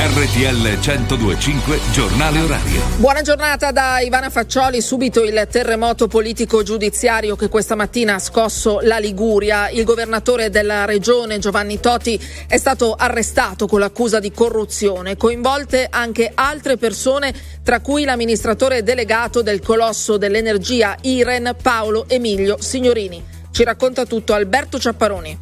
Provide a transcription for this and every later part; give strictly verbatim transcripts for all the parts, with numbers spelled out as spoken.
R T L centodue e cinque Giornale Orario. Buona giornata da Ivana Faccioli. Subito il terremoto politico giudiziario che questa mattina ha scosso la Liguria. Il governatore della regione Giovanni Toti è stato arrestato con l'accusa di corruzione, coinvolte anche altre persone, tra cui l'amministratore delegato del colosso dell'energia Iren Paolo Emilio Signorini. Ci racconta tutto Alberto Ciapparoni.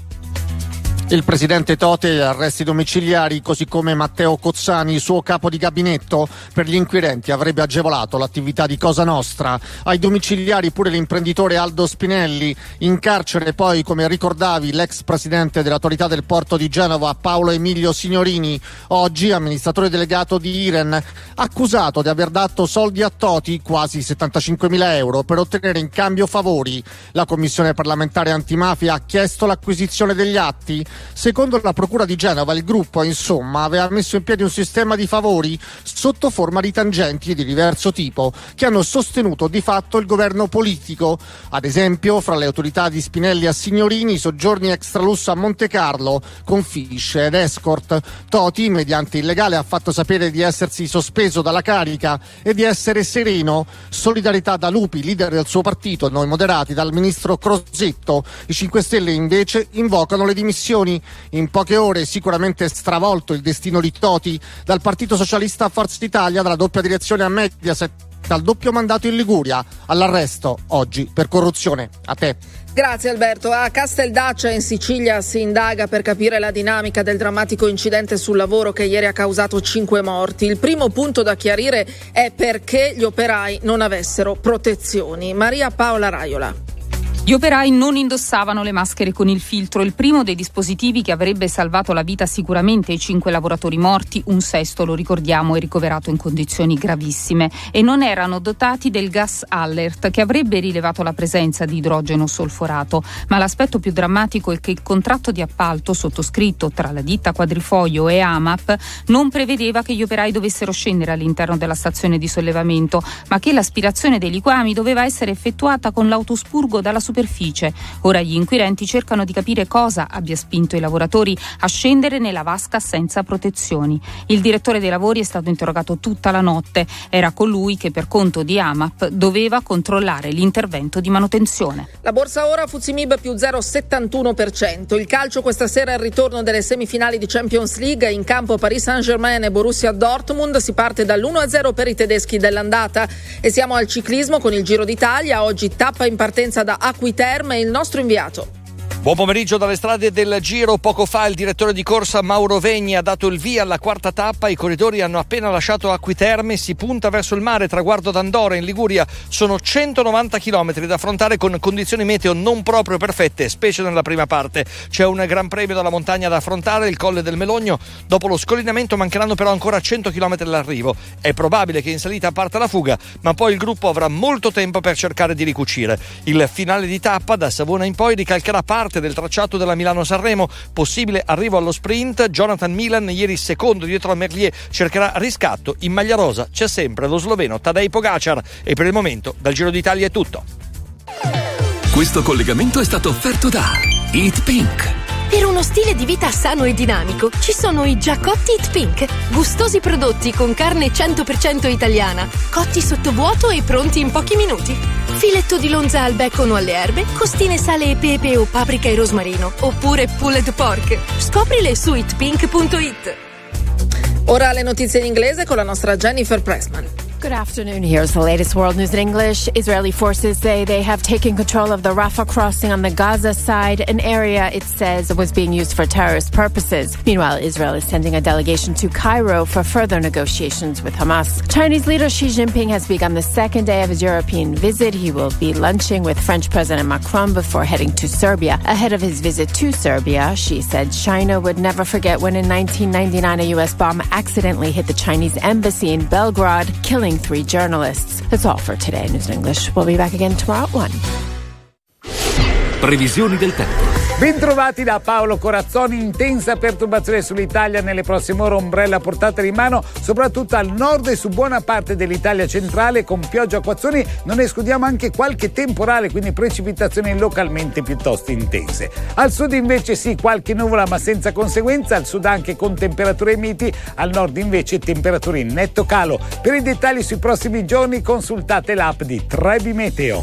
Il presidente Toti agli arresti domiciliari, così come Matteo Cozzani, suo capo di gabinetto, per gli inquirenti avrebbe agevolato l'attività di Cosa Nostra. Ai domiciliari pure l'imprenditore Aldo Spinelli, in carcere poi, come ricordavi, l'ex presidente dell'autorità del porto di Genova Paolo Emilio Signorini, oggi amministratore delegato di Iren, accusato di aver dato soldi a Toti, quasi settantacinquemila euro, per ottenere in cambio favori. La commissione parlamentare antimafia ha chiesto l'acquisizione degli atti. Secondo la procura di Genova, il gruppo, insomma, aveva messo in piedi un sistema di favori sotto forma di tangenti di diverso tipo che hanno sostenuto di fatto il governo politico. Ad esempio, fra le autorità di Spinelli a Signorini, soggiorni extralusso a Monte Carlo con fiche ed escort. Toti, mediante il legale, ha fatto sapere di essersi sospeso dalla carica e di essere sereno. Solidarietà da Lupi, leader del suo partito, Noi Moderati, dal ministro Crosetto. I cinque Stelle invece invocano le dimissioni. In poche ore sicuramente stravolto il destino di Toti, dal Partito Socialista a Forza Italia, dalla doppia direzione a Mediaset, dal doppio mandato in Liguria all'arresto oggi per corruzione. A te. Grazie Alberto. A Casteldaccia in Sicilia si indaga per capire la dinamica del drammatico incidente sul lavoro che ieri ha causato cinque morti. Il primo punto da chiarire è perché gli operai non avessero protezioni. Maria Paola Raiola. Gli operai non indossavano le maschere con il filtro, il primo dei dispositivi che avrebbe salvato la vita sicuramente ai cinque lavoratori morti, un sesto, lo ricordiamo, è ricoverato in condizioni gravissime, e non erano dotati del gas alert che avrebbe rilevato la presenza di idrogeno solforato. Ma l'aspetto più drammatico è che il contratto di appalto sottoscritto tra la ditta Quadrifoglio e AMAP non prevedeva che gli operai dovessero scendere all'interno della stazione di sollevamento, ma che l'aspirazione dei liquami doveva essere effettuata con l'autospurgo dalla superficie. Ora gli inquirenti cercano di capire cosa abbia spinto i lavoratori a scendere nella vasca senza protezioni. Il direttore dei lavori è stato interrogato tutta la notte. Era colui che per conto di AMAP doveva controllare l'intervento di manutenzione. La borsa ora Fuzimib più zero virgola settantuno per cento. Il calcio questa sera è il ritorno delle semifinali di Champions League. In campo Paris Saint-Germain e Borussia Dortmund. Si parte dall'uno a zero per i tedeschi dell'andata. E siamo al ciclismo con il Giro d'Italia. Oggi tappa in partenza da Acqui Terme e il nostro inviato. Buon pomeriggio dalle strade del Giro. Poco fa il direttore di corsa Mauro Vegni ha dato il via alla quarta tappa. I corridori hanno appena lasciato Acqui Terme, si punta verso il mare, traguardo d'Andora in Liguria. Sono centonovanta chilometri da affrontare con condizioni meteo non proprio perfette, specie nella prima parte. C'è un gran premio dalla montagna da affrontare, il Colle del Melogno. Dopo lo scollinamento mancheranno però ancora cento chilometri all'arrivo. È probabile che in salita parta la fuga, ma poi il gruppo avrà molto tempo per cercare di ricucire. Il finale di tappa da Savona in poi ricalcherà parte del tracciato della Milano-Sanremo, possibile arrivo allo sprint. Jonathan Milan, ieri secondo dietro a Merlier, cercherà riscatto. In maglia rosa c'è sempre lo sloveno Tadej Pogacar. E per il momento dal Giro d'Italia è tutto. Questo collegamento è stato offerto da Eat Pink. Per uno stile di vita sano e dinamico ci sono i Giacotti Eat Pink, gustosi prodotti con carne cento per cento italiana, cotti sottovuoto e pronti in pochi minuti. Filetto di lonza al bacon o alle erbe, costine sale e pepe o paprika e rosmarino, oppure pulled pork. Scoprile su eat pink punto it. Ora le notizie in inglese con la nostra Jennifer Pressman. Good afternoon. Here's the latest world news in English. Israeli forces say they have taken control of the Rafah crossing on the Gaza side, an area it says was being used for terrorist purposes. Meanwhile, Israel is sending a delegation to Cairo for further negotiations with Hamas. Chinese leader Xi Jinping has begun the second day of his European visit. He will be lunching with French President Macron before heading to Serbia. Ahead of his visit to Serbia, Xi said China would never forget when in nineteen ninety-nine a U S bomb accidentally hit the Chinese embassy in Belgrade, killing three journalists. That's all for today, News in English. We'll be back again tomorrow at one. Previsioni del tempo. Bentrovati da Paolo Corazzoni. Intensa perturbazione sull'Italia nelle prossime ore, ombrella a portata di mano soprattutto al nord e su buona parte dell'Italia centrale, con pioggia e acquazzoni. Non escludiamo anche qualche temporale, quindi precipitazioni localmente piuttosto intense. Al sud invece sì, qualche nuvola ma senza conseguenza, al sud anche con temperature miti, al nord invece temperature in netto calo. Per i dettagli sui prossimi giorni consultate l'app di Trebi Meteo.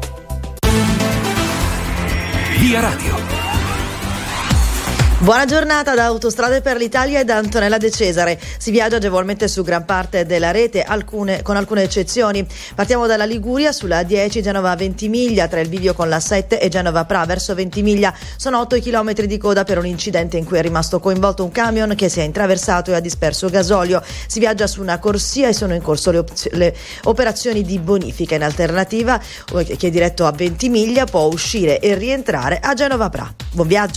Via Radio. Buona giornata da Autostrade per l'Italia e da Antonella De Cesare. Si viaggia agevolmente su gran parte della rete, alcune, con alcune eccezioni. Partiamo dalla Liguria, sulla A dieci Genova-Ventimiglia, tra il bivio con la sette e Genova-Pra verso Ventimiglia. Sono otto i chilometri di coda per un incidente in cui è rimasto coinvolto un camion che si è intraversato e ha disperso gasolio. Si viaggia su una corsia e sono in corso le, op- le operazioni di bonifica. In alternativa, chi è diretto a Ventimiglia può uscire e rientrare a Genova-Pra. Buon viaggio!